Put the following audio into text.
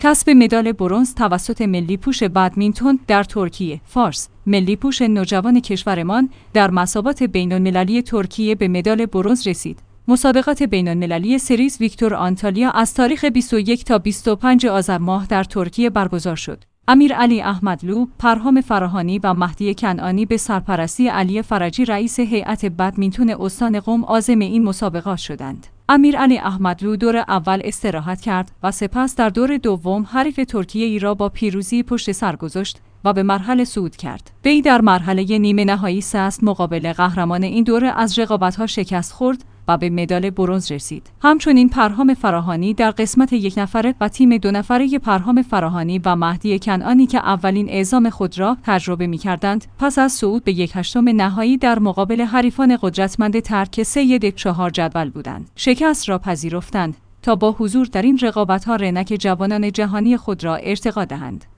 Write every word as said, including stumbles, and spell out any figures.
کسب مدال برنز توسط ملی پوش بدمینتون در ترکیه. فارس: ملی پوش نوجوان کشورمان در مسابقات بین‌المللی ترکیه به مدال برنز رسید. مسابقات بین‌المللی سریز ویکتور آنتالیا از تاریخ بیست و یک تا بیست و پنج آذر ماه در ترکیه برگزار شد. امیرعلی احمدلو، پرهام فراهانی و مهدی کنعانی به سرپرستی علی فرجی رئیس هیئت بدمینتون استان قم عازم این مسابقات شدند. امیرعلی احمدلو دور اول استراحت کرد و سپس در دور دوم حریف ترکیه ای را با پیروزی پشت سر گذاشت و به مرحله صعود کرد. وی در مرحله نیمه نهایی سست مقابل قهرمان این دوره از رقابت‌ها شکست خورد و به مدال برنز رسید. همچنین پرهام فراهانی در قسمت یک نفره و تیم دو نفره پرهام فراهانی و مهدی کنعانی که اولین اعزام خود را تجربه می‌کردند، پس از صعود به یک هشتم نهایی در مقابل حریفان قدرتمند ترک سید چهار جدول بودند، شکست را پذیرفتند تا با حضور در این رقابت‌ها رنک جوانان جهانی خود را ارتقا دهند.